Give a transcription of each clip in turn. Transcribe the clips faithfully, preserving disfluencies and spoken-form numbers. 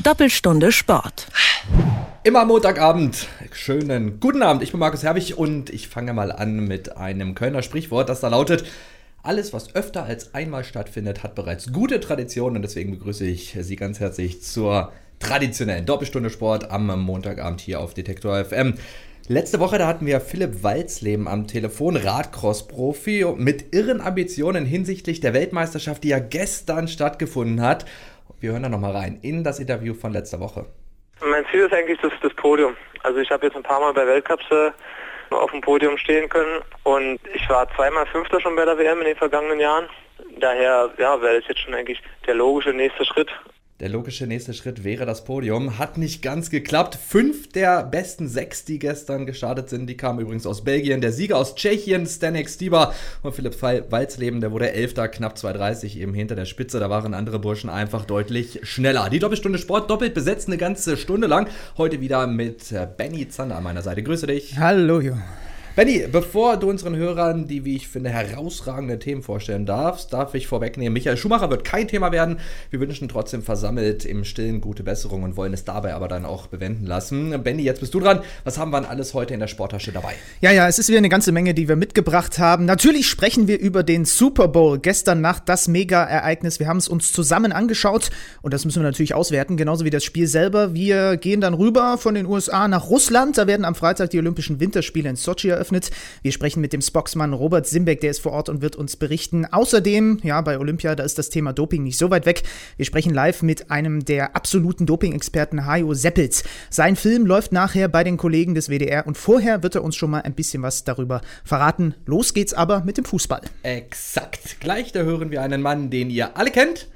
Doppelstunde Sport. Immer Montagabend. Schönen guten Abend. Ich bin Markus Herwig und ich fange mal an mit einem Kölner Sprichwort, das da lautet: Alles, was öfter als einmal stattfindet, hat bereits gute Traditionen, und deswegen begrüße ich Sie ganz herzlich zur traditionellen Doppelstunde Sport am Montagabend hier auf Detektor F M. Letzte Woche, da hatten wir Philipp Walsleben am Telefon, Radcross-Profi mit irren Ambitionen hinsichtlich der Weltmeisterschaft, die ja gestern stattgefunden hat. Wir hören da nochmal rein in das Interview von letzter Woche. Mein Ziel ist eigentlich das, das Podium. Also ich habe jetzt ein paar Mal bei Weltcups äh, auf dem Podium stehen können und ich war zweimal Fünfter schon bei der W M in den vergangenen Jahren. Daher ja, wäre das jetzt schon eigentlich der logische nächste Schritt. Der logische nächste Schritt wäre das Podium. Hat nicht ganz geklappt. Fünf der besten sechs, die gestern gestartet sind, die kamen übrigens aus Belgien. Der Sieger aus Tschechien, Zdeněk Štibar, und Philipp Walsleben, der wurde Elfter, knapp zwei dreißig eben hinter der Spitze. Da waren andere Burschen einfach deutlich schneller. Die Doppelstunde Sport doppelt besetzt eine ganze Stunde lang. Heute wieder mit Benny Zander an meiner Seite. Grüße dich. Hallo, Jo. Benny, bevor du unseren Hörern die, wie ich finde, herausragende Themen vorstellen darfst, darf ich vorwegnehmen, Michael Schumacher wird kein Thema werden. Wir wünschen trotzdem versammelt im Stillen gute Besserung und wollen es dabei aber dann auch bewenden lassen. Benny, jetzt bist du dran. Was haben wir denn alles heute in der Sporttasche dabei? Ja, ja, es ist wieder eine ganze Menge, die wir mitgebracht haben. Natürlich sprechen wir über den Super Bowl. Gestern Nacht das Mega-Ereignis. Wir haben es uns zusammen angeschaut und das müssen wir natürlich auswerten, genauso wie das Spiel selber. Wir gehen dann rüber von den U S A nach Russland. Da werden am Freitag die Olympischen Winterspiele in Sochi eröffnet. Wir sprechen mit dem Spocksmann Robert Simbeck, der ist vor Ort und wird uns berichten. Außerdem, ja, bei Olympia, da ist das Thema Doping nicht so weit weg. Wir sprechen live mit einem der absoluten Doping-Experten, Hajo Seppels. Sein Film läuft nachher bei den Kollegen des W D R und vorher wird er uns schon mal ein bisschen was darüber verraten. Los geht's aber mit dem Fußball. Exakt. Gleich, da hören wir einen Mann, den ihr alle kennt.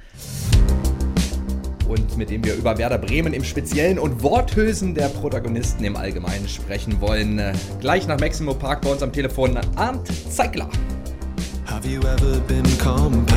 Und mit dem wir über Werder Bremen im Speziellen und Worthülsen der Protagonisten im Allgemeinen sprechen wollen. Gleich nach Maximo Park bei uns am Telefon Arndt Zeigler. Have you ever been compelled?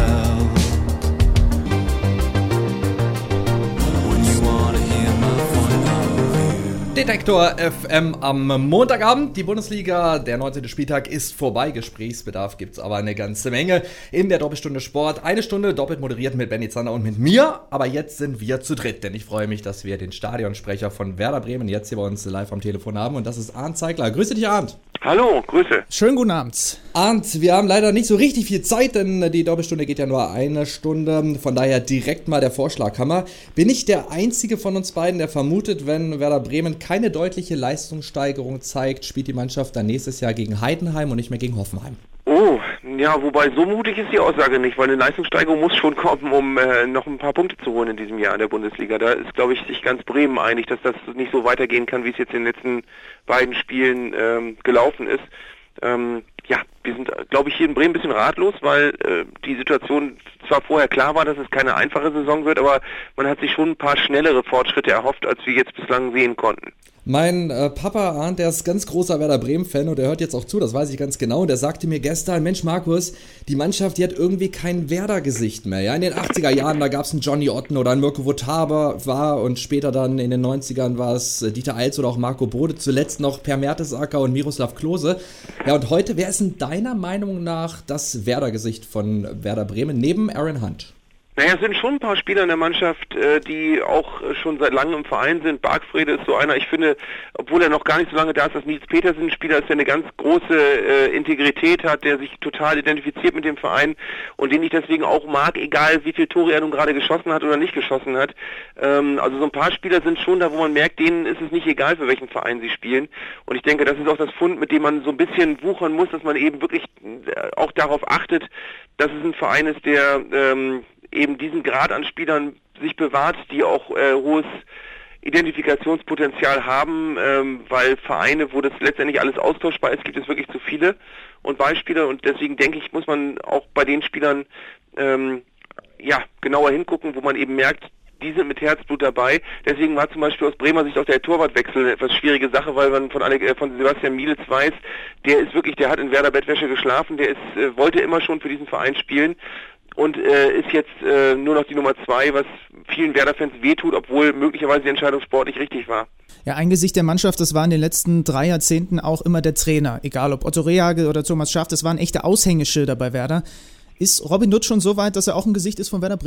When you wanna hear my point of view. Detektor F M am Montagabend. Die Bundesliga, der neunzehnte Spieltag ist vorbei. Gesprächsbedarf gibt's aber eine ganze Menge in der Doppelstunde Sport. Eine Stunde doppelt moderiert mit Benny Zander und mit mir. Aber jetzt sind wir zu dritt, denn ich freue mich, dass wir den Stadionsprecher von Werder Bremen jetzt hier bei uns live am Telefon haben. Und das ist Arndt Zeigler. Grüße dich, Arndt. Hallo, Grüße. Schönen guten Abend. Arndt, wir haben leider nicht so richtig viel Zeit, denn die Doppelstunde geht ja nur eine Stunde. Von daher direkt mal der Vorschlaghammer. Bin ich der Einzige von uns beiden, der vermutet, wenn Werder Bremen keine deutliche Leistungssteigerung zeigt, spielt die Mannschaft dann nächstes Jahr gegen Heidenheim und nicht mehr gegen Hoffenheim? Oh, ja, wobei so mutig ist die Aussage nicht, weil eine Leistungssteigerung muss schon kommen, um äh, noch ein paar Punkte zu holen in diesem Jahr in der Bundesliga. Da ist, glaube ich, sich ganz Bremen einig, dass das nicht so weitergehen kann, wie es jetzt in den letzten beiden Spielen ähm, gelaufen ist. Ähm, ja, wir sind, glaube ich, hier in Bremen ein bisschen ratlos, weil äh, die Situation zwar vorher klar war, dass es keine einfache Saison wird, aber man hat sich schon ein paar schnellere Fortschritte erhofft, als wir jetzt bislang sehen konnten. Mein äh, Papa Arndt, der ist ganz großer Werder Bremen-Fan und der hört jetzt auch zu, das weiß ich ganz genau. Und der sagte mir gestern, Mensch Markus, die Mannschaft, die hat irgendwie kein Werder-Gesicht mehr. Ja, in den achtziger Jahren, da gab es einen Johnny Otten oder einen Mirko Votava war und später dann in den neunzigern war es Dieter Eils oder auch Marco Bode, zuletzt noch Per Mertesacker und Miroslav Klose. Ja, und heute, wer ist in deiner Meinung nach das Werder-Gesicht von Werder Bremen neben Aaron Hunt? Naja, es sind schon ein paar Spieler in der Mannschaft, äh, die auch äh, schon seit langem im Verein sind. Bargfrede ist so einer, ich finde, obwohl er noch gar nicht so lange da ist, dass Nils Petersen ein Spieler ist, der eine ganz große äh, Integrität hat, der sich total identifiziert mit dem Verein und den ich deswegen auch mag, egal wie viel Tore er nun gerade geschossen hat oder nicht geschossen hat. Ähm, also so ein paar Spieler sind schon da, wo man merkt, denen ist es nicht egal, für welchen Verein sie spielen. Und ich denke, das ist auch das Fund, mit dem man so ein bisschen wuchern muss, dass man eben wirklich äh, auch darauf achtet, dass es ein Verein ist, der ähm, eben diesen Grad an Spielern sich bewahrt, die auch äh, hohes Identifikationspotenzial haben, ähm, weil Vereine, wo das letztendlich alles austauschbar ist, gibt es wirklich zu viele und Beispiele und deswegen denke ich, muss man auch bei den Spielern ähm, ja genauer hingucken, wo man eben merkt, die sind mit Herzblut dabei. Deswegen war zum Beispiel aus Bremer Sicht auch der Torwartwechsel eine etwas schwierige Sache, weil man von, Ale- äh, von Sebastian Mielitz weiß, der ist wirklich, der hat in Werder Bettwäsche geschlafen, der ist äh, wollte immer schon für diesen Verein spielen und äh, ist jetzt äh, nur noch die Nummer zwei, was vielen Werder-Fans wehtut, obwohl möglicherweise die Entscheidung sportlich richtig war. Ja, ein Gesicht der Mannschaft, das war in den letzten drei Jahrzehnten auch immer der Trainer. Egal ob Otto Rehhagel oder Thomas Schaaf, das waren echte Aushängeschilder bei Werder. Ist Robin Dutt schon so weit, dass er auch ein Gesicht ist von Werder Bremen?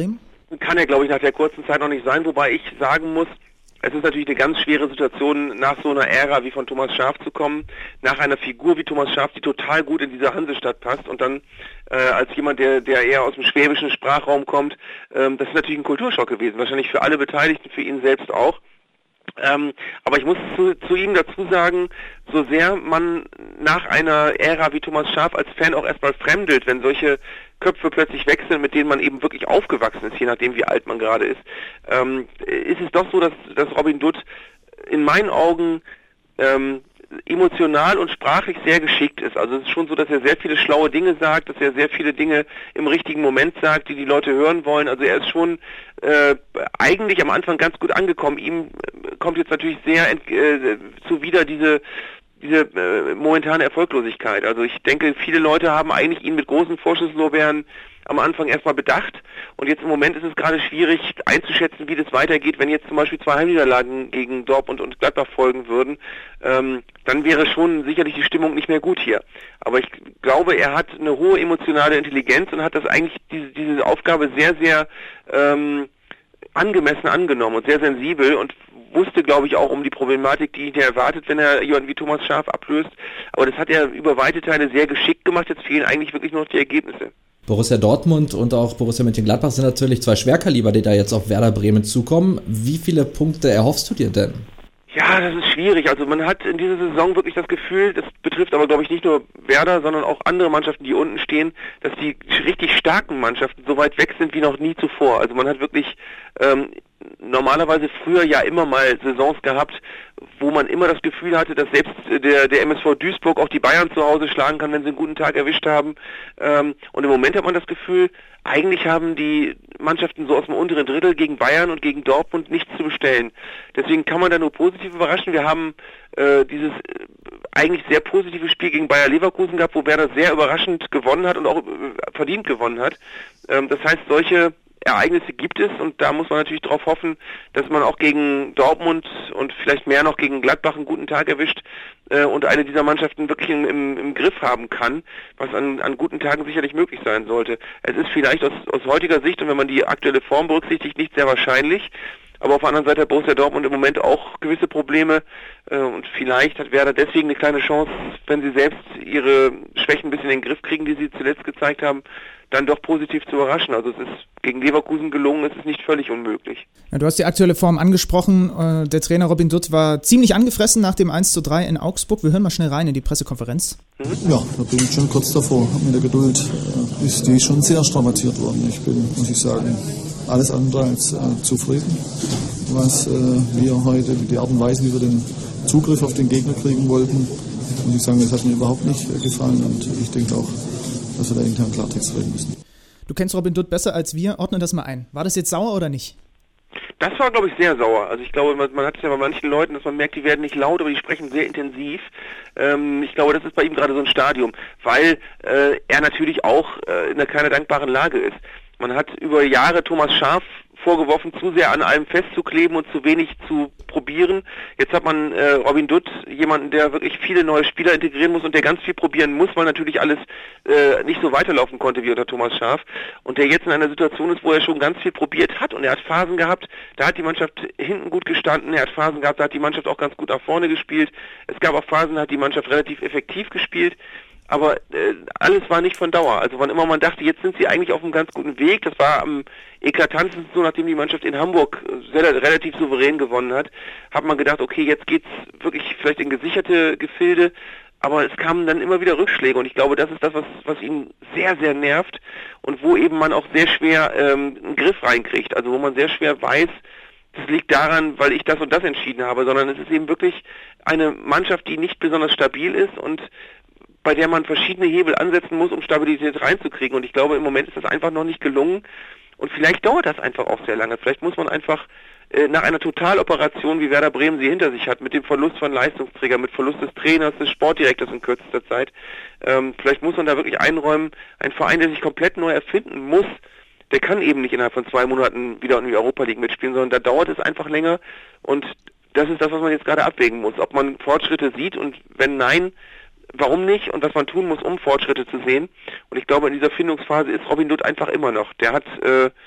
kann er, glaube ich, nach der kurzen Zeit noch nicht sein, wobei ich sagen muss, es ist natürlich eine ganz schwere Situation, nach so einer Ära wie von Thomas Schaaf zu kommen, nach einer Figur wie Thomas Schaaf, die total gut in diese Hansestadt passt und dann äh, als jemand, der der eher aus dem schwäbischen Sprachraum kommt, ähm, das ist natürlich ein Kulturschock gewesen, wahrscheinlich für alle Beteiligten, für ihn selbst auch. Ähm, aber ich muss zu, zu ihm dazu sagen, so sehr man nach einer Ära wie Thomas Schaaf als Fan auch erstmal fremdelt, wenn solche Köpfe plötzlich wechseln, mit denen man eben wirklich aufgewachsen ist, je nachdem wie alt man gerade ist, ähm, ist es doch so, dass, dass Robin Dutt in meinen Augen ähm, emotional und sprachlich sehr geschickt ist. Also es ist schon so, dass er sehr viele schlaue Dinge sagt, dass er sehr viele Dinge im richtigen Moment sagt, die die Leute hören wollen. Also er ist schon äh, eigentlich am Anfang ganz gut angekommen. Ihm kommt jetzt natürlich sehr ent- äh, zuwider diese diese äh, momentane Erfolglosigkeit. Also ich denke, viele Leute haben eigentlich ihn mit großen Vorschusslorbeeren am Anfang erstmal bedacht und jetzt im Moment ist es gerade schwierig einzuschätzen, wie das weitergeht, wenn jetzt zum Beispiel zwei Heimniederlagen gegen Dortmund und Gladbach folgen würden, ähm, dann wäre schon sicherlich die Stimmung nicht mehr gut hier. Aber ich glaube, er hat eine hohe emotionale Intelligenz und hat das eigentlich, diese, diese Aufgabe sehr, sehr ähm, angemessen angenommen und sehr sensibel und wusste, glaube ich, auch um die Problematik, die ihn erwartet, wenn er jemanden wie Thomas Schaaf ablöst. Aber das hat er über weite Teile sehr geschickt gemacht. Jetzt fehlen eigentlich wirklich nur noch die Ergebnisse. Borussia Dortmund und auch Borussia Mönchengladbach sind natürlich zwei Schwerkaliber, die da jetzt auf Werder Bremen zukommen. Wie viele Punkte erhoffst du dir denn? Ja, das ist schwierig. Also man hat in dieser Saison wirklich das Gefühl, das betrifft aber, glaube ich, nicht nur Werder, sondern auch andere Mannschaften, die unten stehen, dass die richtig starken Mannschaften so weit weg sind wie noch nie zuvor. Also man hat wirklich ähm, normalerweise früher ja immer mal Saisons gehabt, wo man immer das Gefühl hatte, dass selbst der, der M S V Duisburg auch die Bayern zu Hause schlagen kann, wenn sie einen guten Tag erwischt haben. Ähm, und im Moment hat man das Gefühl, eigentlich haben die Mannschaften so aus dem unteren Drittel gegen Bayern und gegen Dortmund nichts zu bestellen. Deswegen kann man da nur positiv überraschen. Wir haben äh, dieses äh, eigentlich sehr positive Spiel gegen Bayer Leverkusen gehabt, wo Werder sehr überraschend gewonnen hat und auch äh, verdient gewonnen hat. Ähm, das heißt, solche Ereignisse gibt es und da muss man natürlich darauf hoffen, dass man auch gegen Dortmund und vielleicht mehr noch gegen Gladbach einen guten Tag erwischt äh, und eine dieser Mannschaften wirklich im, im, im Griff haben kann, was an, an guten Tagen sicherlich möglich sein sollte. Es ist vielleicht aus, aus heutiger Sicht und wenn man die aktuelle Form berücksichtigt, nicht sehr wahrscheinlich, aber auf der anderen Seite hat Borussia Dortmund im Moment auch gewisse Probleme äh, und vielleicht hat Werder deswegen eine kleine Chance, wenn sie selbst ihre Schwächen ein bisschen in den Griff kriegen, die sie zuletzt gezeigt haben, dann doch positiv zu überraschen. Also es ist gegen Leverkusen gelungen, es ist nicht völlig unmöglich. Ja, du hast die aktuelle Form angesprochen. Der Trainer Robin Dutt war ziemlich angefressen nach dem eins zu drei in Augsburg. Wir hören mal schnell rein in die Pressekonferenz. Mhm. Ja, da bin ich schon kurz davor. Mit der Geduld ist die schon sehr strapaziert worden. Ich bin, muss ich sagen, alles andere als äh, zufrieden, was äh, wir heute, die Art und Weise, wie wir den Zugriff auf den Gegner kriegen wollten, muss ich sagen, das hat mir überhaupt nicht äh, gefallen und ich denke auch, dass wir da intern Klartext reden müssen. Du kennst Robin Dutt besser als wir. Ordne das mal ein. War das jetzt sauer oder nicht? Das war, glaube ich, sehr sauer. Also ich glaube, man, man hat es ja bei manchen Leuten, dass man merkt, die werden nicht laut, aber die sprechen sehr intensiv. Ähm, ich glaube, das ist bei ihm gerade so ein Stadium, weil äh, er natürlich auch äh, in einer keine dankbaren Lage ist. Man hat über Jahre Thomas Schaaf vorgeworfen, zu sehr an allem festzukleben und zu wenig zu probieren. Jetzt hat man äh, Robin Dutt, jemanden, der wirklich viele neue Spieler integrieren muss und der ganz viel probieren muss, weil natürlich alles äh, nicht so weiterlaufen konnte wie unter Thomas Schaaf und der jetzt in einer Situation ist, wo er schon ganz viel probiert hat und er hat Phasen gehabt, da hat die Mannschaft hinten gut gestanden, er hat Phasen gehabt, da hat die Mannschaft auch ganz gut nach vorne gespielt. Es gab auch Phasen, da hat die Mannschaft relativ effektiv gespielt. Aber äh, alles war nicht von Dauer. Also wann immer man dachte, jetzt sind sie eigentlich auf einem ganz guten Weg, das war am eklatantesten so, nachdem die Mannschaft in Hamburg sehr, relativ souverän gewonnen hat, hat man gedacht, okay, jetzt geht's wirklich vielleicht in gesicherte Gefilde, aber es kamen dann immer wieder Rückschläge und ich glaube, das ist das, was, was ihn sehr, sehr nervt und wo eben man auch sehr schwer ähm, einen Griff reinkriegt, also wo man sehr schwer weiß, das liegt daran, weil ich das und das entschieden habe, sondern es ist eben wirklich eine Mannschaft, die nicht besonders stabil ist und bei der man verschiedene Hebel ansetzen muss, um Stabilität reinzukriegen. Und ich glaube, im Moment ist das einfach noch nicht gelungen. Und vielleicht dauert das einfach auch sehr lange. Vielleicht muss man einfach äh, nach einer Totaloperation, wie Werder Bremen sie hinter sich hat, mit dem Verlust von Leistungsträgern, mit Verlust des Trainers, des Sportdirektors in kürzester Zeit, ähm, vielleicht muss man da wirklich einräumen, ein Verein, der sich komplett neu erfinden muss, der kann eben nicht innerhalb von zwei Monaten wieder in die Europa League mitspielen, sondern da dauert es einfach länger. Und das ist das, was man jetzt gerade abwägen muss. Ob man Fortschritte sieht und wenn nein, warum nicht und was man tun muss, um Fortschritte zu sehen. Und ich glaube, in dieser Findungsphase ist Robin Dutt einfach immer noch. Der hat äh,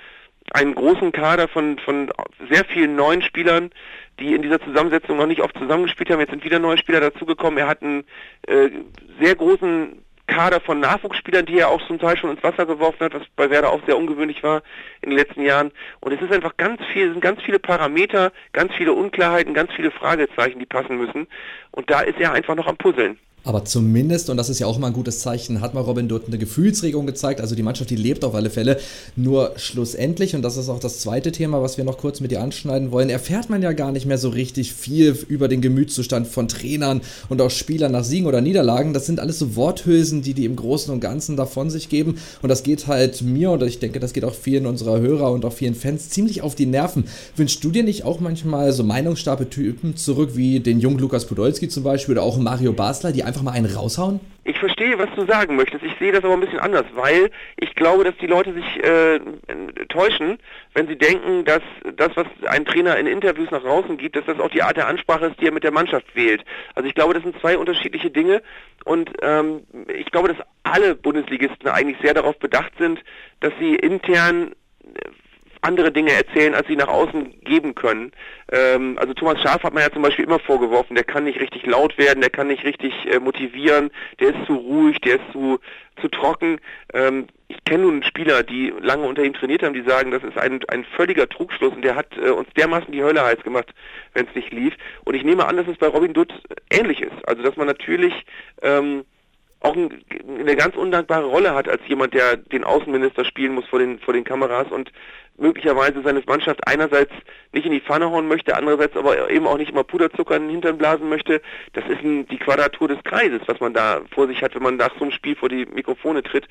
einen großen Kader von, von sehr vielen neuen Spielern, die in dieser Zusammensetzung noch nicht oft zusammengespielt haben. Jetzt sind wieder neue Spieler dazugekommen. Er hat einen äh, sehr großen Kader von Nachwuchsspielern, die er auch zum Teil schon ins Wasser geworfen hat, was bei Werder auch sehr ungewöhnlich war in den letzten Jahren. Und es ist einfach ganz viel, es sind ganz viele Parameter, ganz viele Unklarheiten, ganz viele Fragezeichen, die passen müssen. Und da ist er einfach noch am Puzzeln. Aber zumindest, und das ist ja auch immer ein gutes Zeichen, hat mal Robin dort eine Gefühlsregung gezeigt. Also die Mannschaft, die lebt auf alle Fälle. Nur schlussendlich, und das ist auch das zweite Thema, was wir noch kurz mit dir anschneiden wollen, erfährt man ja gar nicht mehr so richtig viel über den Gemütszustand von Trainern und auch Spielern nach Siegen oder Niederlagen. Das sind alles so Worthülsen, die die im Großen und Ganzen davon sich geben. Und das geht halt mir, und ich denke, das geht auch vielen unserer Hörer und auch vielen Fans ziemlich auf die Nerven. Wünschst du dir nicht auch manchmal so meinungsstarke Typen zurück, wie den jungen Lukas Podolski zum Beispiel oder auch Mario Basler, die einfach mal einen raushauen? Ich verstehe, was du sagen möchtest. Ich sehe das aber ein bisschen anders, weil ich glaube, dass die Leute sich äh, täuschen, wenn sie denken, dass das, was ein Trainer in Interviews nach draußen gibt, dass das auch die Art der Ansprache ist, die er mit der Mannschaft wählt. Also ich glaube, das sind zwei unterschiedliche Dinge und ähm, ich glaube, dass alle Bundesligisten eigentlich sehr darauf bedacht sind, dass sie intern andere Dinge erzählen, als sie nach außen geben können. Ähm, also Thomas Schaaf hat man ja zum Beispiel immer vorgeworfen, der kann nicht richtig laut werden, der kann nicht richtig äh, motivieren, der ist zu ruhig, der ist zu, zu trocken. Ähm, ich kenne nun Spieler, die lange unter ihm trainiert haben, die sagen, das ist ein, ein völliger Trugschluss und der hat äh, uns dermaßen die Hölle heiß gemacht, wenn es nicht lief. Und ich nehme an, dass es bei Robin Dutt ähnlich ist. Also dass man natürlich ähm, auch ein, eine ganz undankbare Rolle hat als jemand, der den Außenminister spielen muss vor den vor den Kameras und möglicherweise seine Mannschaft einerseits nicht in die Pfanne hauen möchte, andererseits aber eben auch nicht immer Puderzucker in den Hintern blasen möchte. Das ist ein, die Quadratur des Kreises, was man da vor sich hat, wenn man nach so einem Spiel vor die Mikrofone tritt.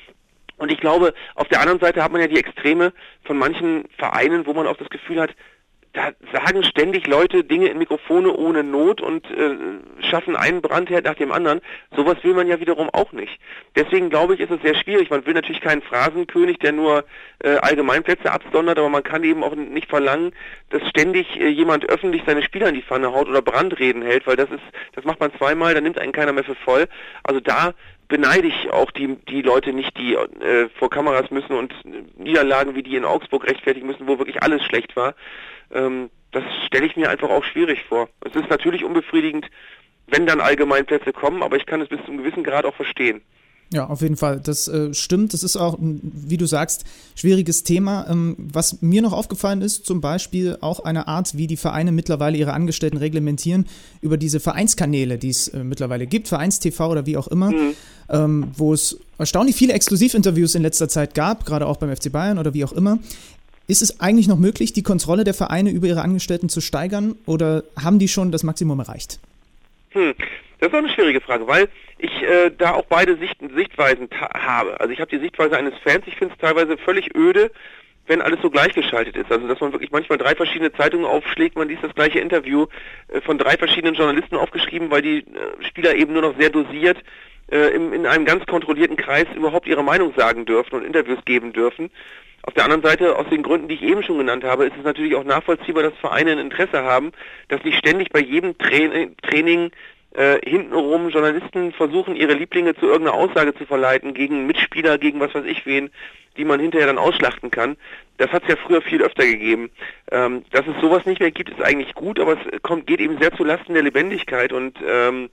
Und ich glaube, auf der anderen Seite hat man ja die Extreme von manchen Vereinen, wo man auch das Gefühl hat, da sagen ständig Leute Dinge in Mikrofone ohne Not und äh, schaffen einen Brandherd nach dem anderen. Sowas will man ja wiederum auch nicht. Deswegen glaube ich, ist es sehr schwierig. Man will natürlich keinen Phrasenkönig, der nur äh, Allgemeinplätze absondert, aber man kann eben auch nicht verlangen, dass ständig äh, jemand öffentlich seine Spieler in die Pfanne haut oder Brandreden hält, weil das ist, das macht man zweimal, dann nimmt einen keiner mehr für voll. Also da beneide ich auch die die Leute nicht, die äh, vor Kameras müssen und Niederlagen wie die in Augsburg rechtfertigen müssen, wo wirklich alles schlecht war. Ähm, das stelle ich mir einfach auch schwierig vor. Es ist natürlich unbefriedigend, wenn dann Allgemeinplätze kommen, aber ich kann es bis zu einem gewissen Grad auch verstehen. Ja, auf jeden Fall. Das äh, stimmt. Das ist auch, wie du sagst, schwieriges Thema. Ähm, was mir noch aufgefallen ist, zum Beispiel auch eine Art, wie die Vereine mittlerweile ihre Angestellten reglementieren, über diese Vereinskanäle, die es äh, mittlerweile gibt, Vereins-T V oder wie auch immer, mhm. ähm, wo es erstaunlich viele Exklusivinterviews in letzter Zeit gab, gerade auch beim F C Bayern oder wie auch immer. Ist es eigentlich noch möglich, die Kontrolle der Vereine über ihre Angestellten zu steigern oder haben die schon das Maximum erreicht? Hm. Das ist auch eine schwierige Frage, weil ich äh, da auch beide Sicht, Sichtweisen ta- habe. Also ich habe die Sichtweise eines Fans, ich finde es teilweise völlig öde, wenn alles so gleichgeschaltet ist. Also dass man wirklich manchmal drei verschiedene Zeitungen aufschlägt, man liest das gleiche Interview äh, von drei verschiedenen Journalisten aufgeschrieben, weil die äh, Spieler eben nur noch sehr dosiert äh, im, in einem ganz kontrollierten Kreis überhaupt ihre Meinung sagen dürfen und Interviews geben dürfen. Auf der anderen Seite, aus den Gründen, die ich eben schon genannt habe, ist es natürlich auch nachvollziehbar, dass Vereine ein Interesse haben, dass nicht ständig bei jedem Tra- Training äh, hintenrum Journalisten versuchen, ihre Lieblinge zu irgendeiner Aussage zu verleiten, gegen Mitspieler, gegen was weiß ich wen, die man hinterher dann ausschlachten kann. Das hat es ja früher viel öfter gegeben. Ähm, dass es sowas nicht mehr gibt, ist eigentlich gut, aber es kommt, geht eben sehr zu Lasten der Lebendigkeit und ähm,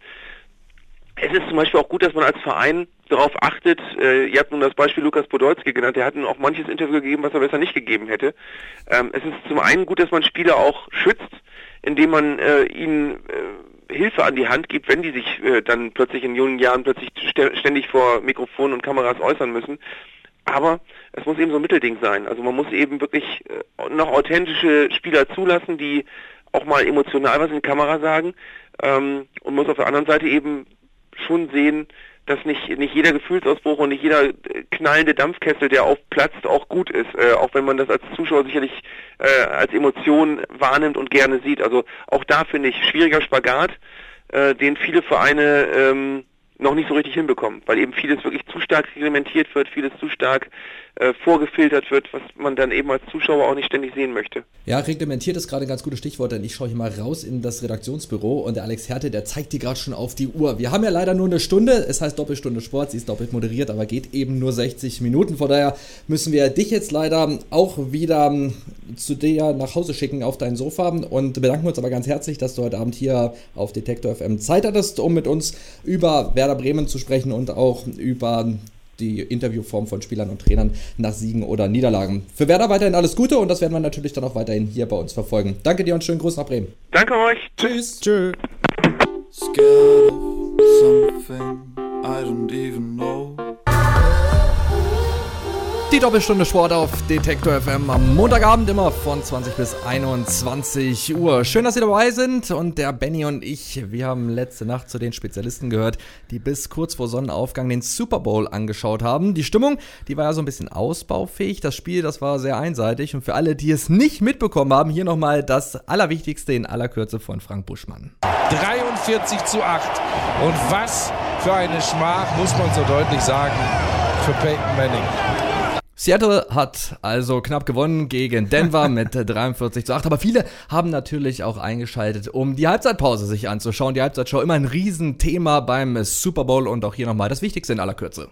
es ist zum Beispiel auch gut, dass man als Verein darauf achtet, äh, ihr habt nun das Beispiel Lukas Podolski genannt, der hat nun auch manches Interview gegeben, was er besser nicht gegeben hätte. Ähm, es ist zum einen gut, dass man Spieler auch schützt, indem man äh, ihnen äh, Hilfe an die Hand gibt, wenn die sich äh, dann plötzlich in jungen Jahren plötzlich st- ständig vor Mikrofonen und Kameras äußern müssen. Aber es muss eben so ein Mittelding sein. Also man muss eben wirklich äh, noch authentische Spieler zulassen, die auch mal emotional was in die Kamera sagen ähm, und muss auf der anderen Seite eben schon sehen, dass nicht nicht jeder Gefühlsausbruch und nicht jeder knallende Dampfkessel, der aufplatzt, auch gut ist, äh, auch wenn man das als Zuschauer sicherlich äh, als Emotion wahrnimmt und gerne sieht. Also auch da finde ich schwieriger Spagat, äh, den viele Vereine ähm, noch nicht so richtig hinbekommen, weil eben vieles wirklich zu stark reglementiert wird, vieles zu stark äh, vorgefiltert wird, was man dann eben als Zuschauer auch nicht ständig sehen möchte. Ja, reglementiert ist gerade ein ganz gutes Stichwort, denn ich schaue hier mal raus in das Redaktionsbüro und der Alex Härte, der zeigt dir gerade schon auf die Uhr. Wir haben ja leider nur eine Stunde, es heißt Doppelstunde Sport, sie ist doppelt moderiert, aber geht eben nur sechzig Minuten. Von daher müssen wir dich jetzt leider auch wieder zu dir nach Hause schicken auf dein Sofa und bedanken uns aber ganz herzlich, dass du heute Abend hier auf Detektor F M Zeit hattest, um mit uns über Werder Bremen zu sprechen und auch über die Interviewform von Spielern und Trainern nach Siegen oder Niederlagen. Für Werder weiterhin alles Gute und das werden wir natürlich dann auch weiterhin hier bei uns verfolgen. Danke dir und schönen Gruß nach Bremen. Danke euch. Tschüss. Tschö. Scared of something I don't even know. Die Doppelstunde Sport auf Detektor F M am Montagabend immer von zwanzig bis einundzwanzig Uhr. Schön, dass Sie dabei sind und der Benny und ich, wir haben letzte Nacht zu den Spezialisten gehört, die bis kurz vor Sonnenaufgang den Super Bowl angeschaut haben. Die Stimmung, die war ja so ein bisschen ausbaufähig. Das Spiel, das war sehr einseitig und für alle, die es nicht mitbekommen haben, hier nochmal das Allerwichtigste in aller Kürze von Frank Buschmann. dreiundvierzig zu acht. Und was für eine Schmach, muss man so deutlich sagen, für Peyton Manning. Seattle hat also knapp gewonnen gegen Denver mit dreiundvierzig zu acht, aber viele haben natürlich auch eingeschaltet, um die Halbzeitpause sich anzuschauen. Die Halbzeitshow immer ein Riesenthema beim Super Bowl und auch hier nochmal das Wichtigste in aller Kürze.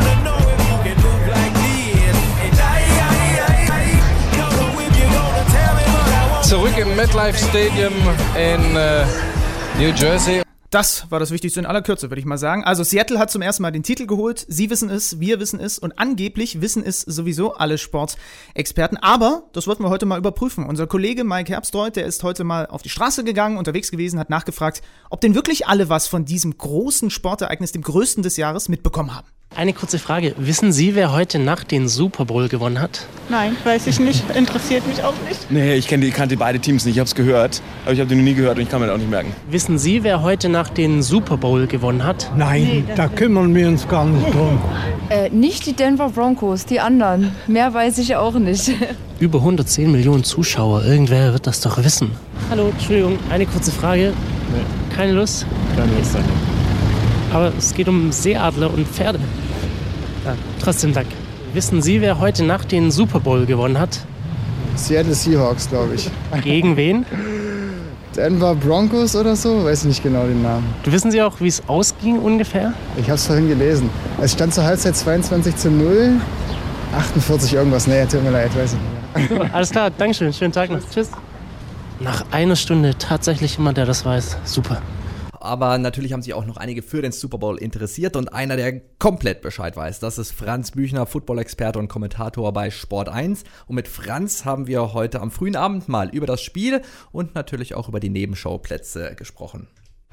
Zurück im MetLife Stadium in äh, New Jersey. Das war das Wichtigste in aller Kürze, würde ich mal sagen. Also Seattle hat zum ersten Mal den Titel geholt. Sie wissen es, wir wissen es und angeblich wissen es sowieso alle Sportexperten. Aber das wollten wir heute mal überprüfen. Unser Kollege Mike Herbstreuth, der ist heute mal auf die Straße gegangen, unterwegs gewesen, hat nachgefragt, ob denn wirklich alle was von diesem großen Sportereignis, dem größten des Jahres, mitbekommen haben. Eine kurze Frage. Wissen Sie, wer heute Nacht den Super Bowl gewonnen hat? Nein, weiß ich nicht. Interessiert mich auch nicht. Nee, ich kenn die, kannte beide Teams nicht. Ich hab's gehört, aber ich habe die noch nie gehört und ich kann mir das auch nicht merken. Wissen Sie, wer heute Nacht den Super Bowl gewonnen hat? Nein, nee, da kümmern wir uns gar nicht drum. Äh, nicht die Denver Broncos, die anderen. Mehr weiß ich auch nicht. Über hundertzehn Millionen Zuschauer. Irgendwer wird das doch wissen. Hallo, Entschuldigung, eine kurze Frage. Nee. Keine Lust? Keine Lust, danke. Aber es geht um Seeadler und Pferde. Ja, trotzdem Dank. Wissen Sie, wer heute Nacht den Super Bowl gewonnen hat? Seattle Seahawks, glaube ich. Gegen wen? Denver Broncos oder so? Weiß nicht genau den Namen. Wissen Sie auch, wie es ausging ungefähr? Ich habe es vorhin gelesen. Es stand zur Halbzeit zweiundzwanzig zu null. achtundvierzig irgendwas. Nee, tut mir leid, weiß ich nicht mehr. Super, alles klar, Dankeschön. Schönen Tag noch. Tschüss. Nach einer Stunde tatsächlich jemand, der das weiß. Super. Aber natürlich haben sich auch noch einige für den Super Bowl interessiert und einer, der komplett Bescheid weiß, das ist Franz Büchner, Football-Experte und Kommentator bei Sport eins. Und mit Franz haben wir heute am frühen Abend mal über das Spiel und natürlich auch über die Nebenschauplätze gesprochen.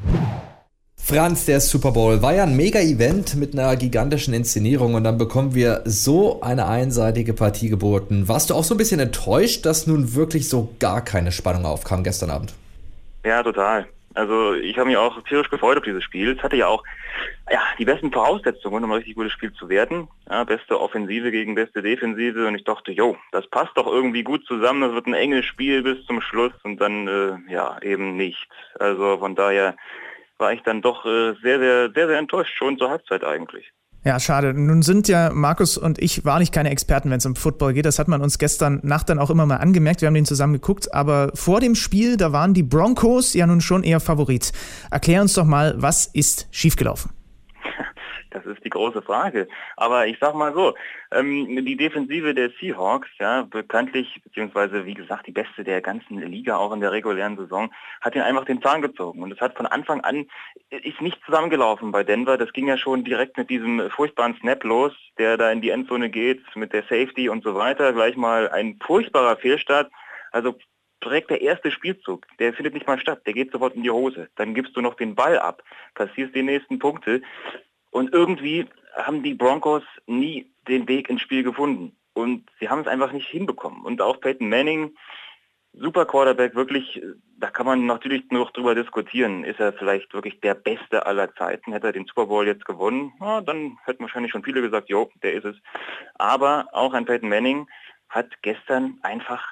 Franz, der Super Bowl war ja ein Mega-Event mit einer gigantischen Inszenierung und dann bekommen wir so eine einseitige Partie geboten. Warst du auch so ein bisschen enttäuscht, dass nun wirklich so gar keine Spannung aufkam gestern Abend? Ja, total. Also ich habe mich auch tierisch gefreut auf dieses Spiel. Es hatte ja auch ja, die besten Voraussetzungen, um ein richtig gutes Spiel zu werten. Ja, beste Offensive gegen beste Defensive und ich dachte, jo, das passt doch irgendwie gut zusammen. Das wird ein enges Spiel bis zum Schluss und dann äh, ja eben nicht. Also von daher war ich dann doch äh, sehr, sehr, sehr, sehr enttäuscht schon zur Halbzeit eigentlich. Ja, schade. Nun sind ja Markus und ich wahrlich keine Experten, wenn es um Football geht. Das hat man uns gestern Nacht dann auch immer mal angemerkt. Wir haben den zusammen geguckt. Aber vor dem Spiel, da waren die Broncos ja nun schon eher Favorit. Erklär uns doch mal, was ist schiefgelaufen? Das ist die große Frage. Aber ich sag mal so, ähm, die Defensive der Seahawks, ja, bekanntlich, beziehungsweise wie gesagt, die beste der ganzen Liga, auch in der regulären Saison, hat ihn einfach den Zahn gezogen. Und es hat von Anfang an, ist nicht zusammengelaufen bei Denver. Das ging ja schon direkt mit diesem furchtbaren Snap los, der da in die Endzone geht, mit der Safety und so weiter. Gleich mal ein furchtbarer Fehlstart. Also direkt der erste Spielzug, der findet nicht mal statt. Der geht sofort in die Hose. Dann gibst du noch den Ball ab, passierst die nächsten Punkte. Und irgendwie haben die Broncos nie den Weg ins Spiel gefunden. Und sie haben es einfach nicht hinbekommen. Und auch Peyton Manning, super Quarterback, wirklich, da kann man natürlich noch drüber diskutieren. Ist er vielleicht wirklich der Beste aller Zeiten? Hätte er den Super Bowl jetzt gewonnen? Ja, dann hätten wahrscheinlich schon viele gesagt, jo, der ist es. Aber auch ein Peyton Manning hat gestern einfach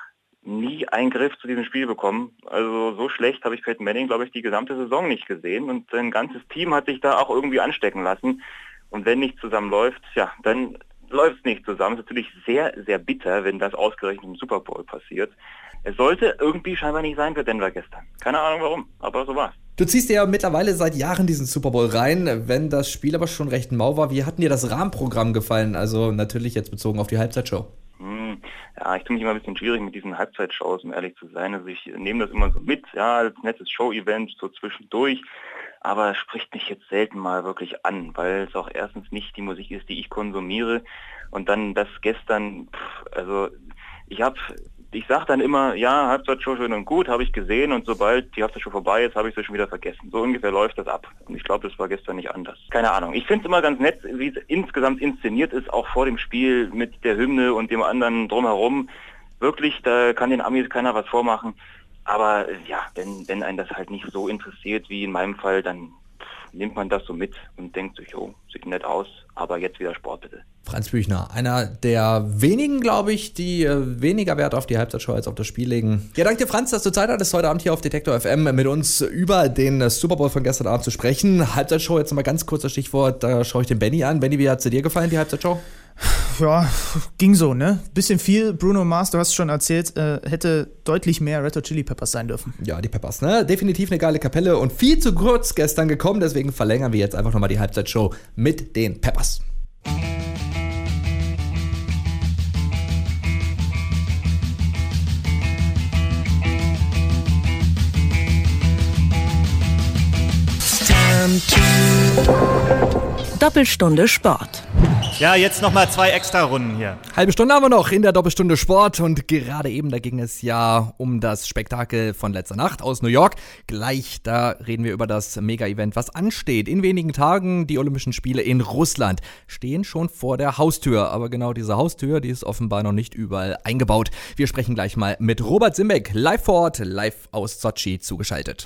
nie einen Griff zu diesem Spiel bekommen. Also so schlecht habe ich Peyton Manning, glaube ich, die gesamte Saison nicht gesehen. Und sein ganzes Team hat sich da auch irgendwie anstecken lassen. Und wenn nichts zusammenläuft, ja, dann läuft es nicht zusammen. Es ist natürlich sehr, sehr bitter, wenn das ausgerechnet im Super Bowl passiert. Es sollte irgendwie scheinbar nicht sein für Denver gestern. Keine Ahnung warum, aber so war's. Du ziehst dir ja mittlerweile seit Jahren diesen Super Bowl rein, wenn das Spiel aber schon recht mau war. Wie hat dir das Rahmenprogramm gefallen? Also natürlich jetzt bezogen auf die Halbzeitshow. Hm, ja, ich tue mich immer ein bisschen schwierig mit diesen Halbzeitshows, um ehrlich zu sein. Also ich nehme das immer so mit, ja, als nettes Show-Event so zwischendurch. Aber es spricht mich jetzt selten mal wirklich an, weil es auch erstens nicht die Musik ist, die ich konsumiere. Und dann das gestern, pff, also ich habe... Ich sage dann immer, ja, Halbzeitshow schön und gut, habe ich gesehen und sobald die Halbzeitshow vorbei ist, habe ich sie schon wieder vergessen. So ungefähr läuft das ab. Und ich glaube, das war gestern nicht anders. Keine Ahnung. Ich finde es immer ganz nett, wie es insgesamt inszeniert ist, auch vor dem Spiel mit der Hymne und dem anderen drumherum. Wirklich, da kann den Amis keiner was vormachen. Aber ja, wenn, wenn einen das halt nicht so interessiert wie in meinem Fall, dann pff, nimmt man das so mit und denkt sich, jo, sieht nett aus, aber jetzt wieder Sport bitte. Franz Büchner, einer der wenigen, glaube ich, die äh, weniger Wert auf die Halbzeitshow als auf das Spiel legen. Ja, danke dir, Franz, dass du Zeit hattest, heute Abend hier auf Detektor F M mit uns über den äh, Super Bowl von gestern Abend zu sprechen. Halbzeitshow, jetzt nochmal ganz kurz das Stichwort, da schaue ich den Benny an. Benny, wie hat sie dir gefallen, die Halbzeitshow? Ja, ging so, ne? Bisschen viel. Bruno Mars, du hast schon erzählt, äh, hätte deutlich mehr Red Hot Chili Peppers sein dürfen. Ja, die Peppers, ne? Definitiv eine geile Kapelle und viel zu kurz gestern gekommen, deswegen verlängern wir jetzt einfach nochmal die Halbzeitshow mit den Peppers. Doppelstunde Sport. Ja, jetzt nochmal zwei extra Runden hier. Halbe Stunde haben wir noch in der Doppelstunde Sport und gerade eben, da ging es ja um das Spektakel von letzter Nacht aus New York. Gleich, da reden wir über das Mega-Event, was ansteht. In wenigen Tagen die Olympischen Spiele in Russland stehen schon vor der Haustür. Aber genau diese Haustür, die ist offenbar noch nicht überall eingebaut. Wir sprechen gleich mal mit Robert Simbeck, live vor Ort, live aus Sotschi zugeschaltet.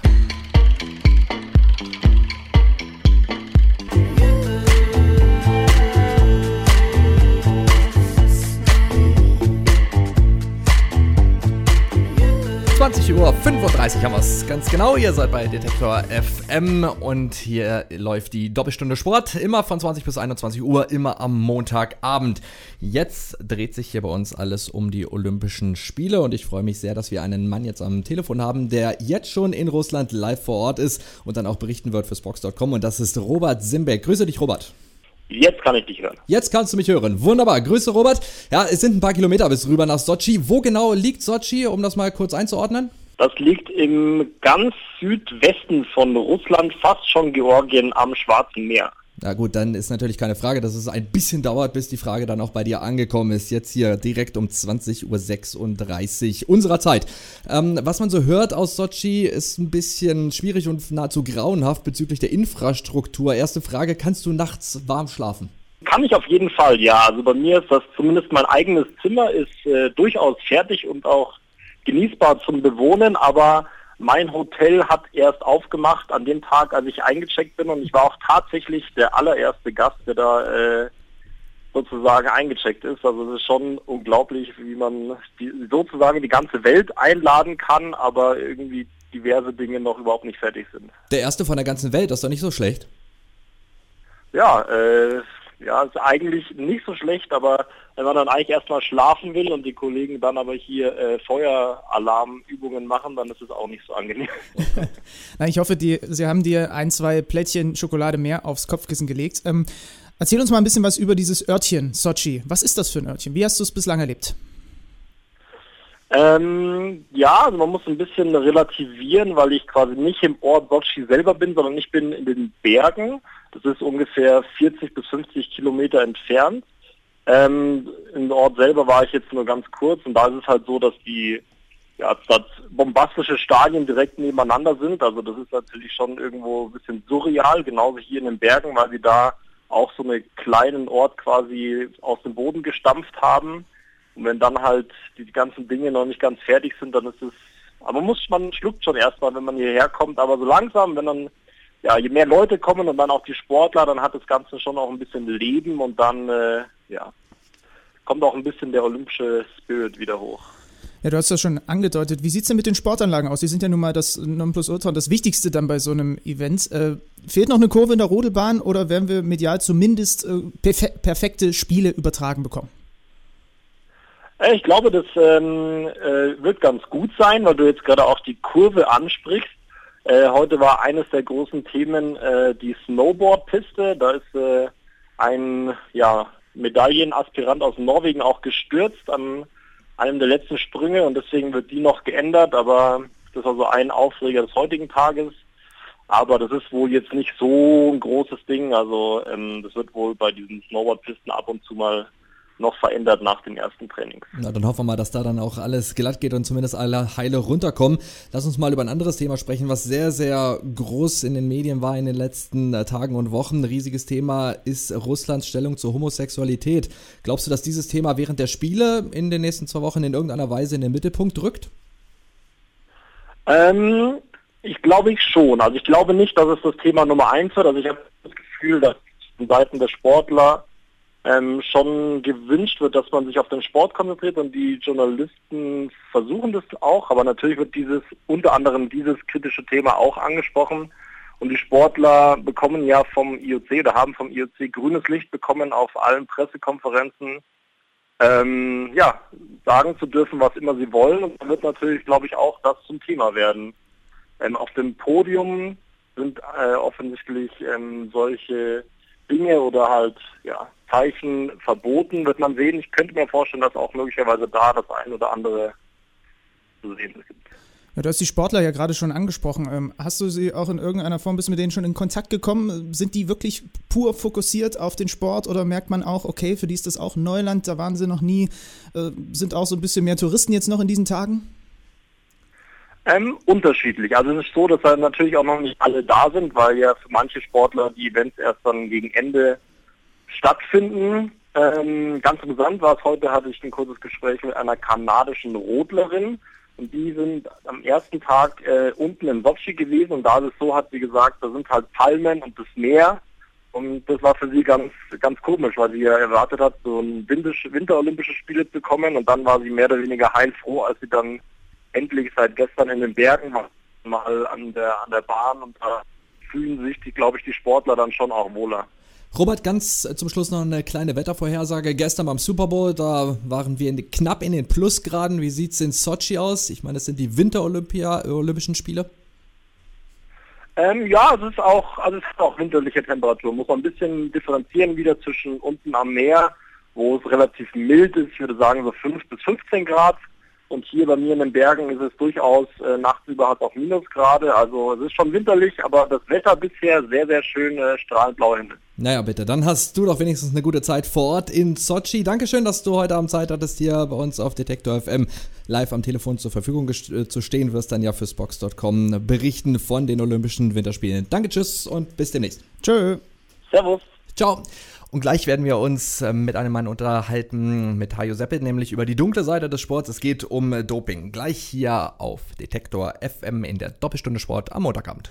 zwanzig Uhr fünfunddreißig haben wir es ganz genau. Ihr seid bei Detektor F M und hier läuft die Doppelstunde Sport. Immer von zwanzig bis einundzwanzig Uhr, immer am Montagabend. Jetzt dreht sich hier bei uns alles um die Olympischen Spiele und ich freue mich sehr, dass wir einen Mann jetzt am Telefon haben, der jetzt schon in Russland live vor Ort ist und dann auch berichten wird für Spox Punkt com und das ist Robert Simbeck. Grüße dich, Robert. Jetzt kann ich dich hören. Jetzt kannst du mich hören. Wunderbar. Grüße, Robert. Ja, es sind ein paar Kilometer bis rüber nach Sotschi. Wo genau liegt Sotschi, um das mal kurz einzuordnen? Das liegt im ganz Südwesten von Russland, fast schon Georgien am Schwarzen Meer. Na gut, dann ist natürlich keine Frage, dass es ein bisschen dauert, bis die Frage dann auch bei dir angekommen ist. Jetzt hier direkt um zwanzig Uhr sechsunddreißig unserer Zeit. Ähm, was man so hört aus Sotschi ist ein bisschen schwierig und nahezu grauenhaft bezüglich der Infrastruktur. Erste Frage, kannst du nachts warm schlafen? Kann ich auf jeden Fall, ja. Also bei mir ist das zumindest mein eigenes Zimmer ist äh, durchaus fertig und auch genießbar zum Bewohnen, aber mein Hotel hat erst aufgemacht an dem Tag, als ich eingecheckt bin und ich war auch tatsächlich der allererste Gast, der da äh, sozusagen eingecheckt ist. Also es ist schon unglaublich, wie man die, sozusagen die ganze Welt einladen kann, aber irgendwie diverse Dinge noch überhaupt nicht fertig sind. Der erste von der ganzen Welt, das ist doch nicht so schlecht. Ja, äh, ja, ist eigentlich nicht so schlecht, aber wenn man dann eigentlich erstmal schlafen will und die Kollegen dann aber hier äh, Feueralarmübungen machen, dann ist es auch nicht so angenehm. Na, ich hoffe, die, Sie haben dir ein, zwei Plättchen Schokolade mehr aufs Kopfkissen gelegt. Ähm, erzähl uns mal ein bisschen was über dieses Örtchen Sotschi. Was ist das für ein Örtchen? Wie hast du es bislang erlebt? Ähm, ja, also man muss ein bisschen relativieren, weil ich quasi nicht im Ort Sotschi selber bin, sondern ich bin in den Bergen. Das ist ungefähr vierzig bis fünfzig Kilometer entfernt. Ähm, im Ort selber war ich jetzt nur ganz kurz und da ist es halt so, dass die ja, dass bombastische Stadien direkt nebeneinander sind. Also das ist natürlich schon irgendwo ein bisschen surreal, genauso hier in den Bergen, weil sie da auch so einen kleinen Ort quasi aus dem Boden gestampft haben. Und wenn dann halt die ganzen Dinge noch nicht ganz fertig sind, dann ist es, aber man muss, man schluckt schon erstmal, wenn man hierher kommt, aber so langsam, wenn dann, ja, je mehr Leute kommen und dann auch die Sportler, dann hat das Ganze schon auch ein bisschen Leben und dann, äh, ja, kommt auch ein bisschen der olympische Spirit wieder hoch. Ja, du hast das schon angedeutet. Wie sieht es denn mit den Sportanlagen aus? Die sind ja nun mal das Nonplusultra und das Wichtigste dann bei so einem Event. Äh, fehlt noch eine Kurve in der Rodelbahn oder werden wir medial zumindest äh, perfe- perfekte Spiele übertragen bekommen? Ich glaube, das ähm, äh, wird ganz gut sein, weil du jetzt gerade auch die Kurve ansprichst. Äh, heute war eines der großen Themen äh, die Snowboardpiste. Da ist äh, ein ja, Medaillenaspirant aus Norwegen auch gestürzt an einem der letzten Sprünge und deswegen wird die noch geändert, aber das ist also ein Aufreger des heutigen Tages. Aber das ist wohl jetzt nicht so ein großes Ding, also ähm, das wird wohl bei diesen Snowboardpisten ab und zu mal noch verändert nach den ersten Trainings. Na, dann hoffen wir mal, dass da dann auch alles glatt geht und zumindest alle heile runterkommen. Lass uns mal über ein anderes Thema sprechen, was sehr, sehr groß in den Medien war in den letzten äh, Tagen und Wochen. Ein riesiges Thema ist Russlands Stellung zur Homosexualität. Glaubst du, dass dieses Thema während der Spiele in den nächsten zwei Wochen in irgendeiner Weise in den Mittelpunkt rückt? Ähm, ich glaube ich schon. Also ich glaube nicht, dass es das Thema Nummer eins wird. Also ich habe das Gefühl, dass von Seiten der Sportler Ähm, schon gewünscht wird, dass man sich auf den Sport konzentriert und die Journalisten versuchen das auch, aber natürlich wird dieses, unter anderem dieses kritische Thema auch angesprochen und die Sportler bekommen ja vom I O C oder haben vom I O C grünes Licht bekommen, auf allen Pressekonferenzen ähm, ja, sagen zu dürfen, was immer sie wollen und dann wird natürlich, glaube ich, auch das zum Thema werden. Ähm, auf dem Podium sind äh, offensichtlich ähm, solche Dinge oder halt ja, Zeichen verboten, wird man sehen. Ich könnte mir vorstellen, dass auch möglicherweise da das ein oder andere zu sehen gibt. Ja, du hast die Sportler ja gerade schon angesprochen. Ähm, hast du sie auch in irgendeiner Form, bist du mit denen schon in Kontakt gekommen? Sind die wirklich pur fokussiert auf den Sport oder merkt man auch, okay, für die ist das auch Neuland, da waren sie noch nie, äh, sind auch so ein bisschen mehr Touristen jetzt noch in diesen Tagen? Ähm, unterschiedlich. Also es ist so, dass halt natürlich auch noch nicht alle da sind, weil ja für manche Sportler die Events erst dann gegen Ende stattfinden. Ähm, ganz interessant war es, heute hatte ich ein kurzes Gespräch mit einer kanadischen Rodlerin und die sind am ersten Tag äh, unten in Sochi gewesen und da ist es so, hat sie gesagt, da sind halt Palmen und das Meer und das war für sie ganz ganz komisch, weil sie ja erwartet hat, so ein Winterolympische Spiele zu kommen und dann war sie mehr oder weniger heilfroh, als sie dann endlich seit gestern in den Bergen war, mal an der an der Bahn und da fühlen sich, die, glaube ich, die Sportler dann schon auch wohler. Robert, ganz zum Schluss noch eine kleine Wettervorhersage. Gestern beim Super Bowl, da waren wir in, knapp in den Plusgraden. Wie sieht es in Sochi aus? Ich meine, es sind die Winter-Olympischen Spiele. Ähm, ja, es ist auch, also es ist auch winterliche Temperatur. Muss man ein bisschen differenzieren wieder zwischen unten am Meer, wo es relativ mild ist. Ich würde sagen so fünf bis fünfzehn Grad. Und hier bei mir in den Bergen ist es durchaus, äh, nachts über hat es auch Minusgrade. Also es ist schon winterlich, aber das Wetter bisher sehr, sehr schön, äh, strahlend blauer Himmel. Naja, bitte, dann hast du doch wenigstens eine gute Zeit vor Ort in Sochi. Dankeschön, dass du heute Abend Zeit hattest, hier bei uns auf Detektor F M live am Telefon zur Verfügung gest- zu stehen. Wirst dann ja für Spox Punkt com berichten von den Olympischen Winterspielen. Danke, tschüss und bis demnächst. Tschö. Servus. Ciao. Und gleich werden wir uns äh, mit einem Mann unterhalten, mit Hajo Seppelt, nämlich über die dunkle Seite des Sports. Es geht um äh, Doping. Gleich hier auf Detektor F M in der Doppelstunde Sport am Montagabend.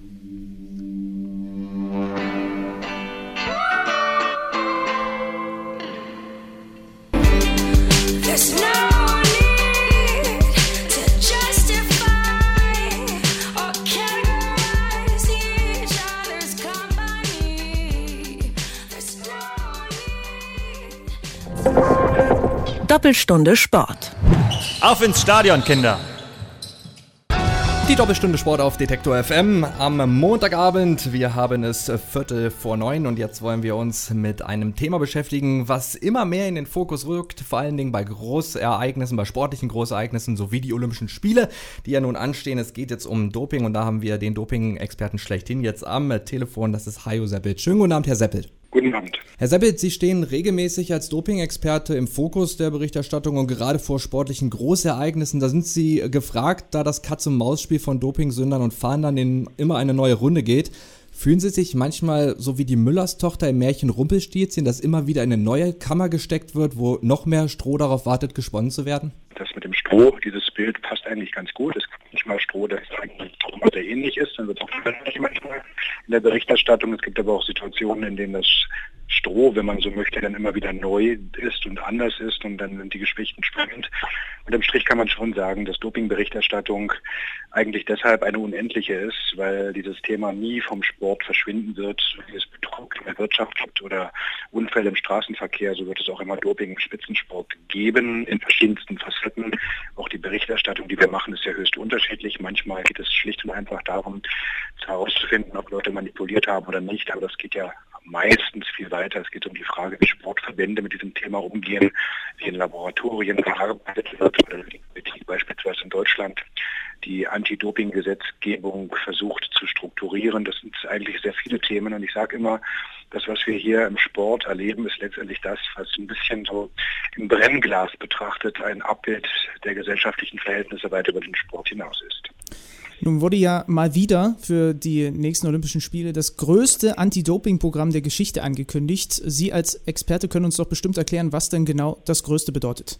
There's no need to justify or characterize each other's company. There's no need. Doppelstunde Sport. Auf ins Stadion, Kinder! Die Doppelstunde Sport auf Detektor F M am Montagabend. Wir haben es Viertel vor neun und jetzt wollen wir uns mit einem Thema beschäftigen, was immer mehr in den Fokus rückt, vor allen Dingen bei Großereignissen, bei sportlichen Großereignissen sowie die Olympischen Spiele, die ja nun anstehen. Es geht jetzt um Doping und da haben wir den Doping-Experten schlechthin jetzt am Telefon. Das ist Hajo Seppelt. Schönen guten Abend, Herr Seppelt. Guten Abend. Herr Seppelt, Sie stehen regelmäßig als Doping-Experte im Fokus der Berichterstattung und gerade vor sportlichen Großereignissen, da sind Sie gefragt, da das Katz-und-Maus-Spiel von Dopingsündern und Fahndern in immer eine neue Runde geht. Fühlen Sie sich manchmal so wie die Müllers-Tochter im Märchen Rumpelstilzchen, dass immer wieder in eine neue Kammer gesteckt wird, wo noch mehr Stroh darauf wartet, gesponnen zu werden? Das mit dem Stroh, dieses Bild passt eigentlich ganz gut. Es gibt nicht mal Stroh, das eigentlich Stroh, der ähnlich ist, dann wird es auch manchmal in der Berichterstattung. Es gibt aber auch Situationen, in denen das Stroh, wenn man so möchte, dann immer wieder neu ist und anders ist und dann sind die Geschichten spannend. Unterm Strich kann man schon sagen, dass Dopingberichterstattung eigentlich deshalb eine unendliche ist, weil dieses Thema nie vom Sport verschwinden wird. Wie es Betrug in der Wirtschaft gibt oder Unfälle im Straßenverkehr, so wird es auch immer Doping im Spitzensport geben, in verschiedensten Facetten. Auch die Berichterstattung, die wir machen, ist ja höchst unterschiedlich. Manchmal geht es schlicht und einfach darum, herauszufinden, ob Leute manipuliert haben oder nicht, aber das geht ja meistens viel weiter. Es geht um die Frage, wie Sportverbände mit diesem Thema umgehen, wie in Laboratorien gearbeitet wird oder wie beispielsweise in Deutschland die Anti-Doping-Gesetzgebung versucht zu strukturieren. Das sind eigentlich sehr viele Themen und ich sage immer, das, was wir hier im Sport erleben, ist letztendlich das, was ein bisschen so im Brennglas betrachtet ein Abbild der gesellschaftlichen Verhältnisse weit über den Sport hinaus ist. Nun wurde ja mal wieder für die nächsten Olympischen Spiele das größte Anti-Doping-Programm der Geschichte angekündigt. Sie als Experte können uns doch bestimmt erklären, was denn genau das Größte bedeutet.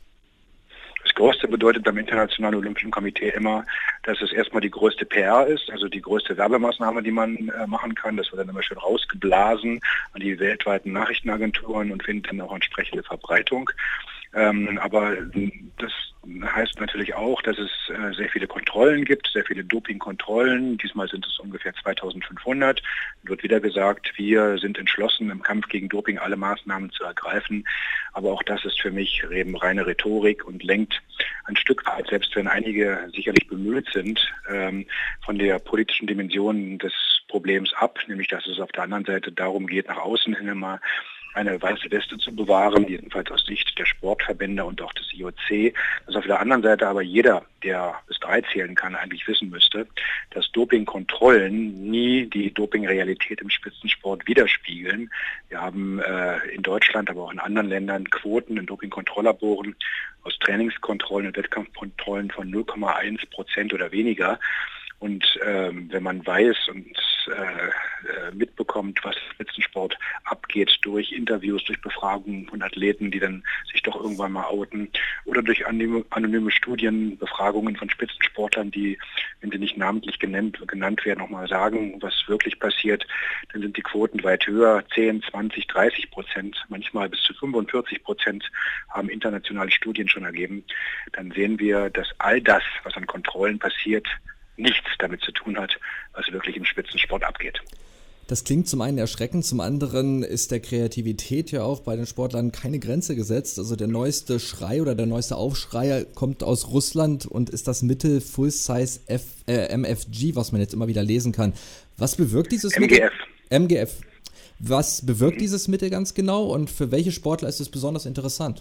Das Größte bedeutet beim Internationalen Olympischen Komitee immer, dass es erstmal die größte P R ist, also die größte Werbemaßnahme, die man äh, machen kann. Das wird dann immer schön rausgeblasen an die weltweiten Nachrichtenagenturen und findet dann auch entsprechende Verbreitung. Ähm, aber das heißt natürlich auch, dass es äh, sehr viele Kontrollen gibt, sehr viele Dopingkontrollen. Diesmal sind es ungefähr zweitausendfünfhundert. Wird wieder gesagt, wir sind entschlossen, im Kampf gegen Doping alle Maßnahmen zu ergreifen. Aber auch das ist für mich eben reine Rhetorik und lenkt ein Stück weit, selbst wenn einige sicherlich bemüht sind, ähm, von der politischen Dimension des Problems ab, nämlich dass es auf der anderen Seite darum geht, nach außen hin immer eine weiße Weste zu bewahren, jedenfalls aus Sicht der Sportverbände und auch des I O C. Dass auf der anderen Seite aber jeder, der bis drei zählen kann, eigentlich wissen müsste, dass Dopingkontrollen nie die Dopingrealität im Spitzensport widerspiegeln. Wir haben äh, in Deutschland, aber auch in anderen Ländern Quoten in Dopingkontrolllaboren aus Trainingskontrollen und Wettkampfkontrollen von null Komma eins Prozent oder weniger. Und ähm, wenn man weiß und äh, mitbekommt, was im Spitzensport abgeht, durch Interviews, durch Befragungen von Athleten, die dann sich doch irgendwann mal outen, oder durch anonyme, anonyme Studien, Befragungen von Spitzensportlern, die, wenn sie nicht namentlich genannt, genannt werden, nochmal sagen, was wirklich passiert, dann sind die Quoten weit höher, zehn, zwanzig, dreißig Prozent, manchmal bis zu fünfundvierzig Prozent haben internationale Studien schon ergeben. Dann sehen wir, dass all das, was an Kontrollen passiert, nichts damit zu tun hat, was wirklich im Spitzensport abgeht. Das klingt zum einen erschreckend, zum anderen ist der Kreativität ja auch bei den Sportlern keine Grenze gesetzt. Also der neueste Schrei oder der neueste Aufschrei kommt aus Russland und ist das Mittel Full-Size F, äh, M F G, was man jetzt immer wieder lesen kann. Was bewirkt dieses M G F. Mittel? M G F. Was bewirkt mhm. dieses Mittel ganz genau und für welche Sportler ist es besonders interessant?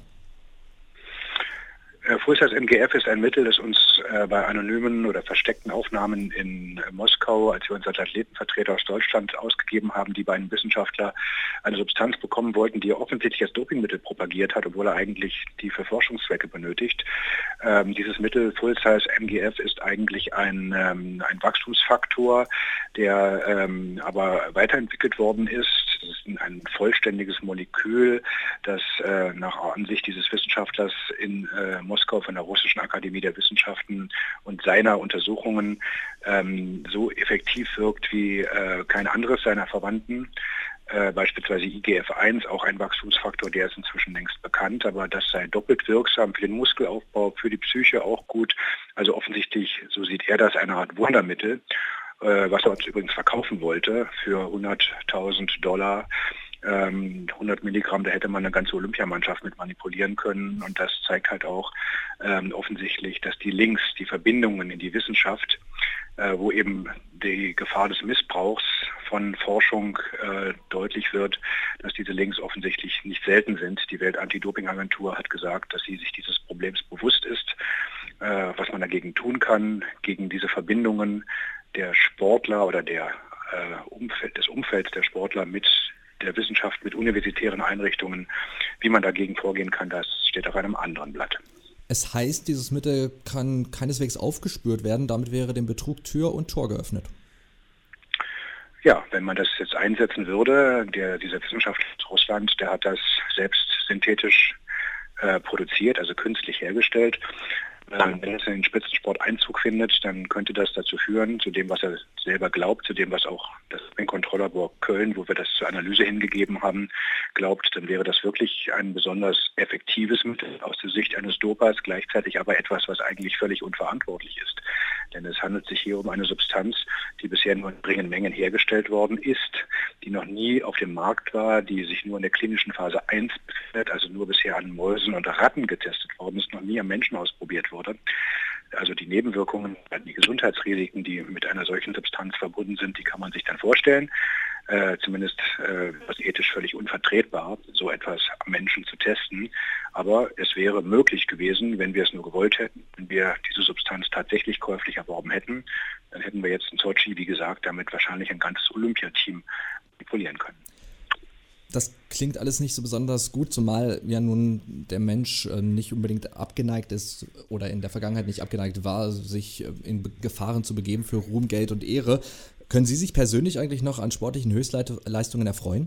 Full-Size M G F ist ein Mittel, das uns äh, bei anonymen oder versteckten Aufnahmen in äh, Moskau, als wir uns als Athletenvertreter aus Deutschland ausgegeben haben, die bei einem Wissenschaftler eine Substanz bekommen wollten, die er offensichtlich als Dopingmittel propagiert hat, obwohl er eigentlich die für Forschungszwecke benötigt. Ähm, dieses Mittel Full-Size M G F ist eigentlich ein, ähm, ein Wachstumsfaktor, der ähm, aber weiterentwickelt worden ist. Das ist ein vollständiges Molekül, das äh, nach Ansicht dieses Wissenschaftlers in äh, Moskau von der Russischen Akademie der Wissenschaften und seiner Untersuchungen ähm, so effektiv wirkt wie äh, kein anderes seiner Verwandten. Äh, beispielsweise I G F eins, auch ein Wachstumsfaktor, der ist inzwischen längst bekannt, aber das sei doppelt wirksam für den Muskelaufbau, für die Psyche auch gut. Also offensichtlich, so sieht er das, eine Art Wundermittel, äh, was er uns übrigens verkaufen wollte für hunderttausend Dollar. hundert Milligramm, da hätte man eine ganze Olympiamannschaft mit manipulieren können und das zeigt halt auch ähm, offensichtlich, dass die Links, die Verbindungen in die Wissenschaft, äh, wo eben die Gefahr des Missbrauchs von Forschung äh, deutlich wird, dass diese Links offensichtlich nicht selten sind. Die Welt-Anti-Doping-Agentur hat gesagt, dass sie sich dieses Problems bewusst ist, äh, was man dagegen tun kann, gegen diese Verbindungen der Sportler oder der äh, Umfeld, des Umfelds der Sportler mit der Wissenschaft, mit universitären Einrichtungen. Wie man dagegen vorgehen kann, das steht auf einem anderen Blatt. Es heißt, dieses Mittel kann keineswegs aufgespürt werden, damit wäre dem Betrug Tür und Tor geöffnet. Ja, wenn man das jetzt einsetzen würde, der, dieser Wissenschaftler aus Russland, der hat das selbst synthetisch äh, produziert, also künstlich hergestellt. Ähm, wenn es in den Spitzensport Einzug findet, dann könnte das dazu führen, zu dem, was er selber glaubt, zu dem, was auch das Controllerboard Köln, wo wir das zur Analyse hingegeben haben, glaubt, dann wäre das wirklich ein besonders effektives Mittel aus der Sicht eines Dopers, gleichzeitig aber etwas, was eigentlich völlig unverantwortlich ist. Denn es handelt sich hier um eine Substanz, die bisher nur in geringen Mengen hergestellt worden ist, die noch nie auf dem Markt war, die sich nur in der klinischen Phase eins befindet, also nur bisher an Mäusen und Ratten getestet worden ist, noch nie am Menschen ausprobiert wurde. Also die Nebenwirkungen, die Gesundheitsrisiken, die mit einer solchen Substanz verbunden sind, die kann man sich dann vorstellen. Äh, zumindest äh, was ethisch völlig unvertretbar, so etwas am Menschen zu testen. Aber es wäre möglich gewesen, wenn wir es nur gewollt hätten, wenn wir diese Substanz tatsächlich käuflich erworben hätten, dann hätten wir jetzt in Sochi, wie gesagt, damit wahrscheinlich ein ganzes Olympiateam manipulieren können. Das klingt alles nicht so besonders gut, zumal ja nun der Mensch äh, nicht unbedingt abgeneigt ist oder in der Vergangenheit nicht abgeneigt war, sich äh, in Be- Gefahren zu begeben für Ruhm, Geld und Ehre. Können Sie sich persönlich eigentlich noch an sportlichen Höchstleistungen erfreuen?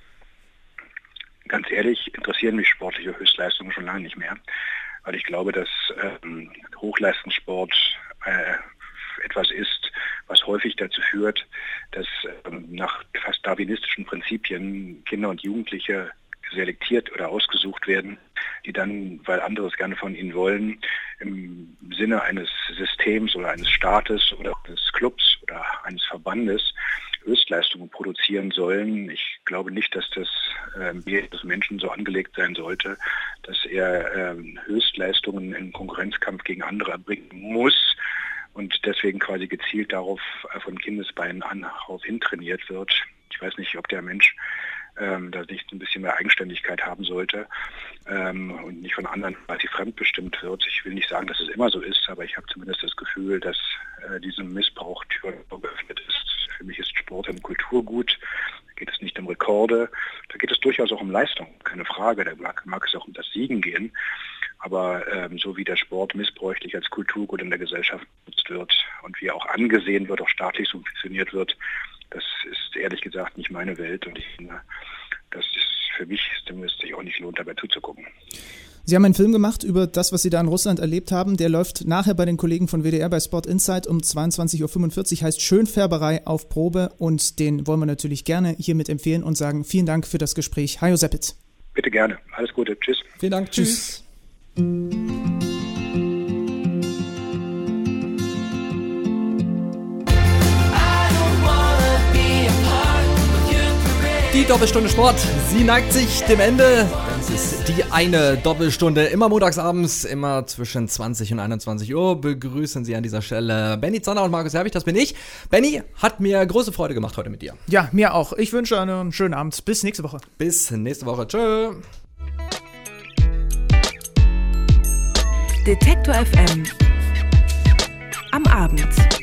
Ganz ehrlich, interessieren mich sportliche Höchstleistungen schon lange nicht mehr, weil ich glaube, dass ähm, Hochleistungssport äh, etwas ist, was häufig dazu führt, dass ähm, nach fast darwinistischen Prinzipien Kinder und Jugendliche selektiert oder ausgesucht werden, die dann, weil andere es gerne von ihnen wollen, im Sinne eines Systems oder eines Staates oder eines Clubs oder eines Verbandes Höchstleistungen produzieren sollen. Ich glaube nicht, dass das äh, des Menschen so angelegt sein sollte, dass er äh, Höchstleistungen im Konkurrenzkampf gegen andere erbringen muss und deswegen quasi gezielt darauf äh, von Kindesbeinen an auf hin trainiert wird. Ich weiß nicht, ob der Mensch ähm, da nicht ein bisschen mehr Eigenständigkeit haben sollte ähm, und nicht von anderen quasi fremdbestimmt wird. Ich will nicht sagen, dass es immer so ist, aber ich habe zumindest das Gefühl, dass äh, diesem Missbrauch Tür geöffnet ist. Für mich ist Sport ein Kulturgut. Da geht es nicht um Rekorde, da geht es durchaus auch um Leistung, keine Frage. Da mag, mag es auch um das Siegen gehen. Aber ähm, so wie der Sport missbräuchlich als Kulturgut in der Gesellschaft genutzt wird und wie er auch angesehen wird, auch staatlich subventioniert wird, das ist ehrlich gesagt nicht meine Welt. Und ich finde, dass es für mich zumindest sich auch nicht lohnt, dabei zuzugucken. Sie haben einen Film gemacht über das, was Sie da in Russland erlebt haben. Der läuft nachher bei den Kollegen von W D R bei Sport Insight um zweiundzwanzig Uhr fünfundvierzig, heißt Schönfärberei auf Probe. Und den wollen wir natürlich gerne hiermit empfehlen und sagen vielen Dank für das Gespräch. Hajo Seppitz. Bitte gerne. Alles Gute. Tschüss. Vielen Dank. Tschüss. Die Doppelstunde Sport, sie neigt sich dem Ende. Das ist die eine Doppelstunde, immer montagsabends, immer zwischen zwanzig und einundzwanzig Uhr. Begrüßen Sie an dieser Stelle Benny Zanner und Markus Herwig, das bin ich. Benny, hat mir große Freude gemacht heute mit dir. Ja, mir auch. Ich wünsche einen schönen Abend. Bis nächste Woche. Bis nächste Woche. Tschö. Detektor F M am Abend.